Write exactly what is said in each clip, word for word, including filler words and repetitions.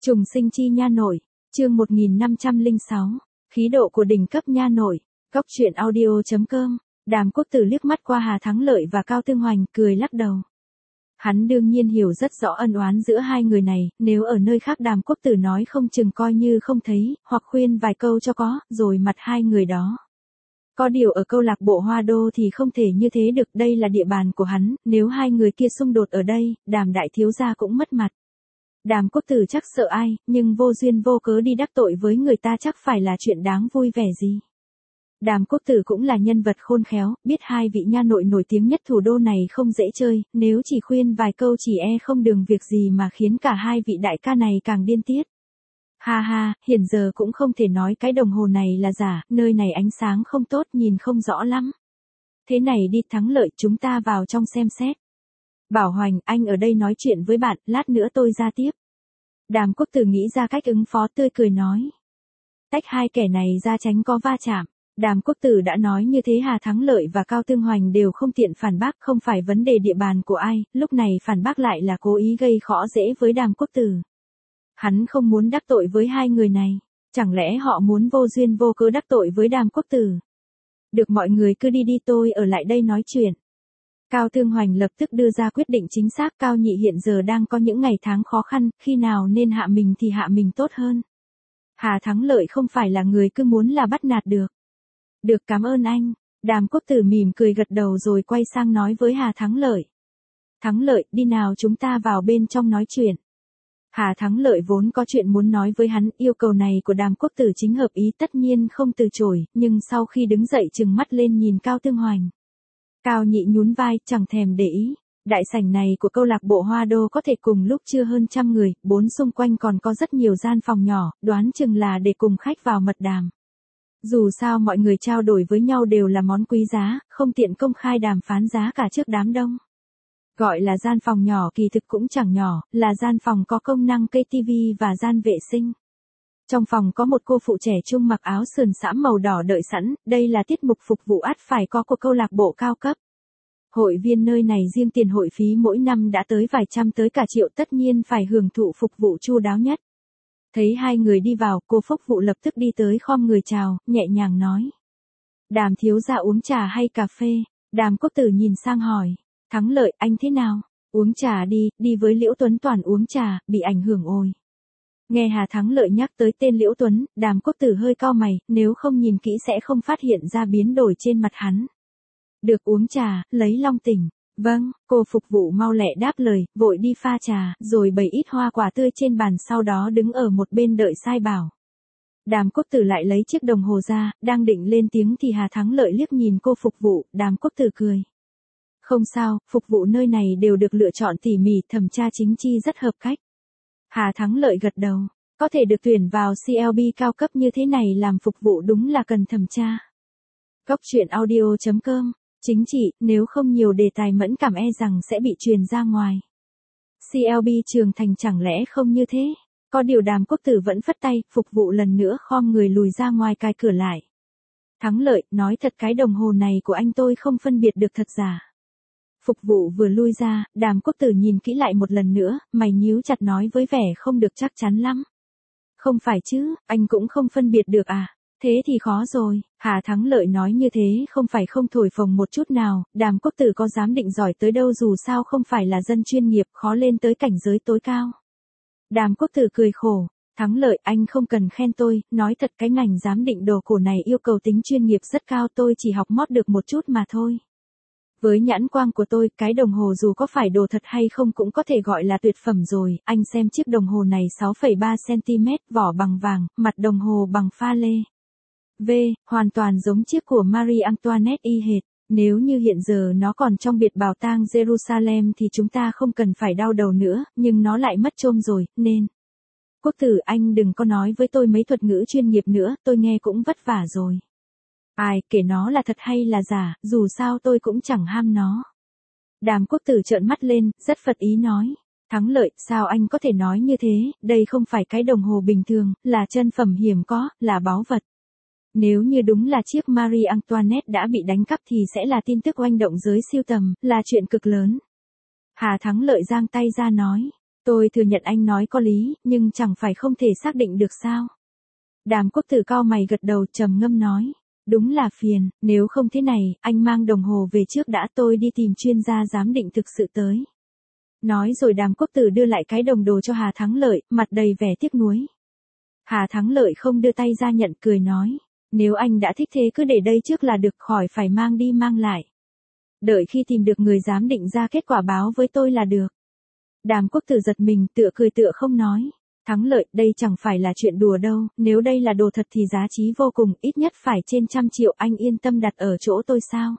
Trùng sinh chi nha nội, chương một nghìn năm trăm lẻ sáu, khí độ của đỉnh cấp nha nội, góc truyện audio.com, Đàm Quốc Tử liếc mắt qua Hà Thắng Lợi và Cao Tương Hoành, cười lắc đầu. Hắn đương nhiên hiểu rất rõ ân oán giữa hai người này, nếu ở nơi khác Đàm Quốc Tử nói không chừng coi như không thấy, hoặc khuyên vài câu cho có, rồi mặt hai người đó. Có điều ở câu lạc bộ Hoa Đô thì không thể như thế được, đây là địa bàn của hắn, nếu hai người kia xung đột ở đây, Đàm đại thiếu gia cũng mất mặt. Đàm Quốc Tử chắc sợ ai, nhưng vô duyên vô cớ đi đắc tội với người ta chắc phải là chuyện đáng vui vẻ gì. Đàm Quốc Tử cũng là nhân vật khôn khéo, biết hai vị nha nội nổi tiếng nhất thủ đô này không dễ chơi, nếu chỉ khuyên vài câu chỉ e không đường việc gì mà khiến cả hai vị đại ca này càng điên tiết. Ha ha, hiện giờ cũng không thể nói cái đồng hồ này là giả, nơi này ánh sáng không tốt nhìn không rõ lắm. Thế này đi Thắng Lợi, chúng ta vào trong xem xét. Bảo Hoành, anh ở đây nói chuyện với bạn, lát nữa tôi ra tiếp. Đàm Quốc Tử nghĩ ra cách ứng phó, tươi cười nói. Tách hai kẻ này ra tránh có va chạm. Đàm Quốc Tử đã nói như thế Hà Thắng Lợi và Cao Tương Hoành đều không tiện phản bác, không phải vấn đề địa bàn của ai, lúc này phản bác lại là cố ý gây khó dễ với Đàm Quốc Tử. Hắn không muốn đắc tội với hai người này, chẳng lẽ họ muốn vô duyên vô cớ đắc tội với Đàm Quốc Tử. Được, mọi người cứ đi đi, tôi ở lại đây nói chuyện. Cao Tương Hoành lập tức đưa ra quyết định chính xác, Cao nhị hiện giờ đang có những ngày tháng khó khăn, khi nào nên hạ mình thì hạ mình tốt hơn. Hà Thắng Lợi không phải là người cứ muốn là bắt nạt được. Được, cảm ơn anh. Đàm Quốc Tử mỉm cười gật đầu rồi quay sang nói với Hà Thắng Lợi. Thắng Lợi, đi nào chúng ta vào bên trong nói chuyện. Hà Thắng Lợi vốn có chuyện muốn nói với hắn, yêu cầu này của Đàm Quốc Tử chính hợp ý tất nhiên không từ chối, nhưng sau khi đứng dậy trừng mắt lên nhìn Cao Tương Hoành. Cao nhị nhún vai, chẳng thèm để ý. Đại sảnh này của câu lạc bộ Hoa Đô có thể cùng lúc chưa hơn trăm người, bốn xung quanh còn có rất nhiều gian phòng nhỏ, đoán chừng là để cùng khách vào mật đàm. Dù sao mọi người trao đổi với nhau đều là món quý giá, không tiện công khai đàm phán giá cả trước đám đông. Gọi là gian phòng nhỏ kỳ thực cũng chẳng nhỏ, là gian phòng có công năng cây tivi và gian vệ sinh. Trong phòng có một cô phụ trẻ trung mặc áo sườn xõm màu đỏ đợi sẵn, đây là tiết mục phục vụ ắt phải có của câu lạc bộ cao cấp. Hội viên nơi này riêng tiền hội phí mỗi năm đã tới vài trăm tới cả triệu, tất nhiên phải hưởng thụ phục vụ chu đáo nhất. Thấy hai người đi vào, cô phúc vụ lập tức đi tới khom người chào, nhẹ nhàng nói. Đàm thiếu gia uống trà hay cà phê? Đàm Quốc Tử nhìn sang hỏi. Thắng Lợi, anh thế nào? Uống trà đi, đi với Liễu Tuấn Toàn uống trà, bị ảnh hưởng ôi. Nghe Hà Thắng Lợi nhắc tới tên Liễu Tuấn, Đàm Quốc Tử hơi cau mày, nếu không nhìn kỹ sẽ không phát hiện ra biến đổi trên mặt hắn. Được, uống trà, lấy long tỉnh. Vâng, cô phục vụ mau lẹ đáp lời, vội đi pha trà, rồi bày ít hoa quả tươi trên bàn, sau đó đứng ở một bên đợi sai bảo. Đàm Quốc Tử lại lấy chiếc đồng hồ ra, đang định lên tiếng thì Hà Thắng Lợi liếc nhìn cô phục vụ, Đàm Quốc Tử cười. Không sao, phục vụ nơi này đều được lựa chọn tỉ mỉ, thẩm tra chính chi rất hợp cách. Hà Thắng Lợi gật đầu, có thể được tuyển vào xê lờ bê cao cấp như thế này làm phục vụ đúng là cần thẩm tra. Góc truyện audio.com, chính trị, nếu không nhiều đề tài mẫn cảm e rằng sẽ bị truyền ra ngoài. xê lờ bê trưởng thành chẳng lẽ không như thế? Có điều Đàm Quốc Tử vẫn phất tay, phục vụ lần nữa khom người lùi ra ngoài cài cửa lại. Thắng Lợi, nói thật cái đồng hồ này của anh tôi không phân biệt được thật giả. Phục vụ vừa lui ra, Đàm Quốc Tử nhìn kỹ lại một lần nữa, mày nhíu chặt nói với vẻ không được chắc chắn lắm. Không phải chứ, anh cũng không phân biệt được à? Thế thì khó rồi. Hà Thắng Lợi nói như thế không phải không thổi phồng một chút nào, Đàm Quốc Tử có giám định giỏi tới đâu dù sao không phải là dân chuyên nghiệp, khó lên tới cảnh giới tối cao. Đàm Quốc Tử cười khổ. Thắng Lợi, anh không cần khen tôi, nói thật cái ngành giám định đồ cổ này yêu cầu tính chuyên nghiệp rất cao, tôi chỉ học mót được một chút mà thôi. Với nhãn quang của tôi, cái đồng hồ dù có phải đồ thật hay không cũng có thể gọi là tuyệt phẩm rồi, anh xem chiếc đồng hồ này sáu phẩy ba xăng-ti-mét, vỏ bằng vàng, mặt đồng hồ bằng pha lê. V, hoàn toàn giống chiếc của Marie Antoinette y hệt. Nếu như hiện giờ nó còn trong biệt bảo tàng Jerusalem thì chúng ta không cần phải đau đầu nữa, nhưng nó lại mất trôm rồi, nên. Quốc Tử, anh đừng có nói với tôi mấy thuật ngữ chuyên nghiệp nữa, tôi nghe cũng vất vả rồi. Ai, kể nó là thật hay là giả, dù sao tôi cũng chẳng ham nó. Đàm Quốc Tử trợn mắt lên, rất phật ý nói. Thắng Lợi, sao anh có thể nói như thế, đây không phải cái đồng hồ bình thường, là chân phẩm hiếm có, là báu vật. Nếu như đúng là chiếc Marie Antoinette đã bị đánh cắp thì sẽ là tin tức oanh động giới sưu tầm, là chuyện cực lớn. Hà Thắng Lợi giang tay ra nói. Tôi thừa nhận anh nói có lý, nhưng chẳng phải không thể xác định được sao. Đàm Quốc Tử cau mày gật đầu trầm ngâm nói. Đúng là phiền, nếu không thế này, anh mang đồng hồ về trước đã, tôi đi tìm chuyên gia giám định thực sự tới. Nói rồi Đàm Quốc Tử đưa lại cái đồng đồ cho Hà Thắng Lợi, mặt đầy vẻ tiếc nuối. Hà Thắng Lợi không đưa tay ra nhận, cười nói. Nếu anh đã thích thế cứ để đây trước là được, khỏi phải mang đi mang lại. Đợi khi tìm được người giám định ra kết quả báo với tôi là được. Đàm Quốc Tử giật mình, tựa cười tựa không nói. Thắng Lợi, đây chẳng phải là chuyện đùa đâu, nếu đây là đồ thật thì giá trị vô cùng, ít nhất phải trên trăm triệu, anh yên tâm đặt ở chỗ tôi sao?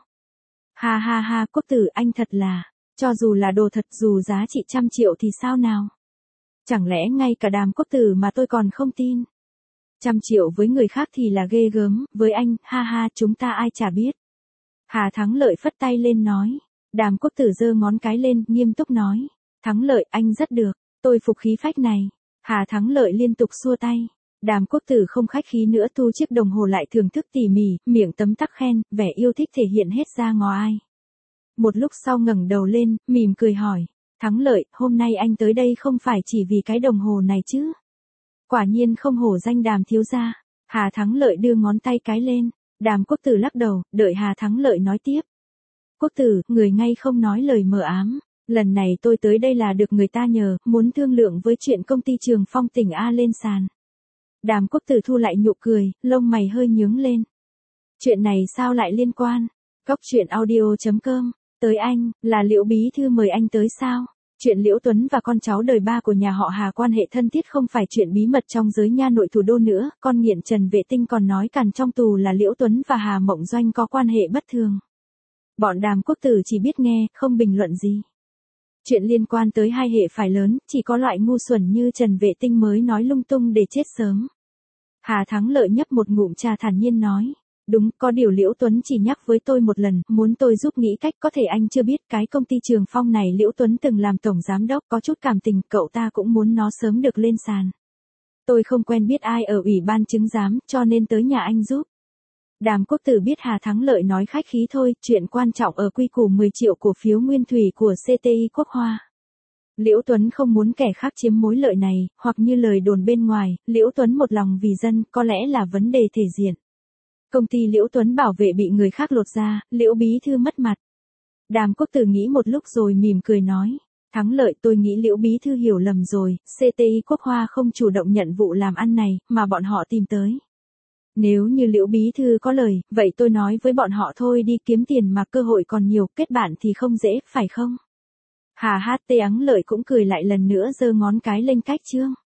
Ha ha ha, Quốc Tử anh thật là, cho dù là đồ thật dù giá trị trăm triệu thì sao nào? Chẳng lẽ ngay cả Đàm Quốc Tử mà tôi còn không tin? Trăm triệu với người khác thì là ghê gớm, với anh, ha ha, chúng ta ai chả biết. Hà Thắng Lợi phất tay lên nói. Đàm Quốc Tử giơ ngón cái lên, nghiêm túc nói. Thắng Lợi, anh rất được, tôi phục khí phách này. Hà Thắng Lợi liên tục xua tay. Đàm Quốc Tử không khách khí nữa, thu chiếc đồng hồ lại thưởng thức tỉ mỉ, miệng tấm tắc khen, vẻ yêu thích thể hiện hết ra ngó ai. Một lúc sau ngẩng đầu lên, mỉm cười hỏi. Thắng Lợi, hôm nay anh tới đây không phải chỉ vì cái đồng hồ này chứ? Quả nhiên không hổ danh Đàm thiếu gia. Hà Thắng Lợi đưa ngón tay cái lên. Đàm Quốc Tử lắc đầu, đợi Hà Thắng Lợi nói tiếp. Quốc Tử, người ngay không nói lời mờ ám. Lần này tôi tới đây là được người ta nhờ, muốn thương lượng với chuyện công ty Trường Phong tỉnh A lên sàn. Đàm Quốc Tử thu lại nụ cười, lông mày hơi nhướng lên. Chuyện này sao lại liên quan? Góc truyện audio chấm com, tới anh, là Liễu Bí Thư mời anh tới sao? Chuyện Liễu Tuấn và con cháu đời ba của nhà họ Hà quan hệ thân thiết không phải chuyện bí mật trong giới nha nội thủ đô nữa, con nghiện Trần Vệ Tinh còn nói càn trong tù là Liễu Tuấn và Hà Mộng Doanh có quan hệ bất thường. Bọn Đàm Quốc Tử chỉ biết nghe, không bình luận gì. Chuyện liên quan tới hai hệ phải lớn, chỉ có loại ngu xuẩn như Trần Vệ Tinh mới nói lung tung để chết sớm. Hà Thắng Lợi nhấp một ngụm trà thản nhiên nói. Đúng, có điều Liễu Tuấn chỉ nhắc với tôi một lần, muốn tôi giúp nghĩ cách, có thể anh chưa biết cái công ty Trường Phong này Liễu Tuấn từng làm tổng giám đốc, có chút cảm tình, cậu ta cũng muốn nó sớm được lên sàn. Tôi không quen biết ai ở ủy ban chứng giám, cho nên tới nhà anh giúp. Đàm Quốc Tử biết Hà Thắng Lợi nói khách khí thôi, chuyện quan trọng ở quy củ mười triệu cổ phiếu nguyên thủy của xê tê i Quốc Hoa. Liễu Tuấn không muốn kẻ khác chiếm mối lợi này, hoặc như lời đồn bên ngoài, Liễu Tuấn một lòng vì dân, có lẽ là vấn đề thể diện. Công ty Liễu Tuấn bảo vệ bị người khác lột ra, Liễu Bí Thư mất mặt. Đàm Quốc Tử nghĩ một lúc rồi mỉm cười nói. Thắng Lợi, tôi nghĩ Liễu Bí Thư hiểu lầm rồi, xê tê i Quốc Hoa không chủ động nhận vụ làm ăn này, mà bọn họ tìm tới. Nếu như Liễu Bí Thư có lời, vậy tôi nói với bọn họ thôi đi, kiếm tiền mà cơ hội còn nhiều, kết bạn thì không dễ, phải không? Hà hát tê Ắng Lợi cũng cười lại lần nữa giơ ngón cái lên cách chương.